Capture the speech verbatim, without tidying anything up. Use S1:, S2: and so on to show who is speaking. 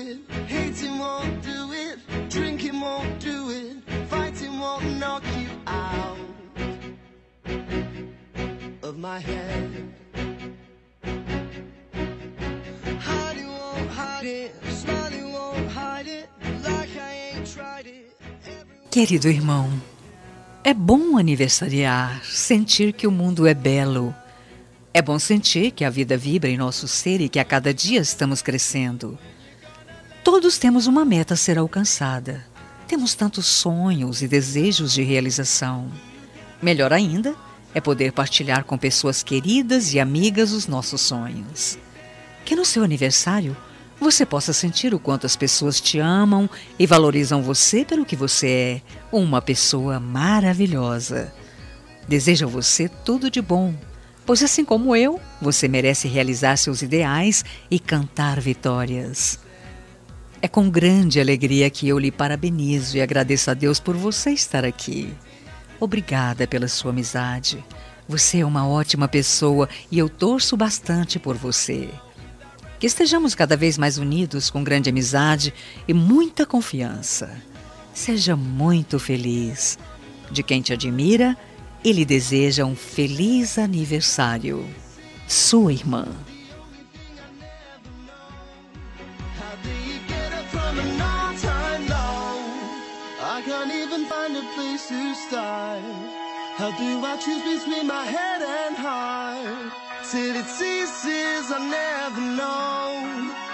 S1: it. Hating won't do it. Drinking won't do it. Fighting won't knock you out of my head. Hiding won't hide it. Smiling won't hide it. Like I ain't tried it.
S2: Querido irmão, é bom aniversariar, sentir que o mundo é belo. É bom sentir que a vida vibra em nosso ser e que a cada dia estamos crescendo. Todos temos uma meta a ser alcançada. Temos tantos sonhos e desejos de realização. Melhor ainda é poder partilhar com pessoas queridas e amigas os nossos sonhos. Que no seu aniversário você possa sentir o quanto as pessoas te amam e valorizam você pelo que você é, uma pessoa maravilhosa. Desejo a você tudo de bom, pois assim como eu, você merece realizar seus ideais e cantar vitórias. É com grande alegria que eu lhe parabenizo e agradeço a Deus por você estar aqui. Obrigada pela sua amizade. Você é uma ótima pessoa e eu torço bastante por você. Que estejamos cada vez mais unidos com grande amizade e muita confiança. Seja muito feliz. De quem te admira, e lhe deseja um feliz aniversário. Sua irmã.
S1: How do I choose between my head and heart? Till it ceases, I never know.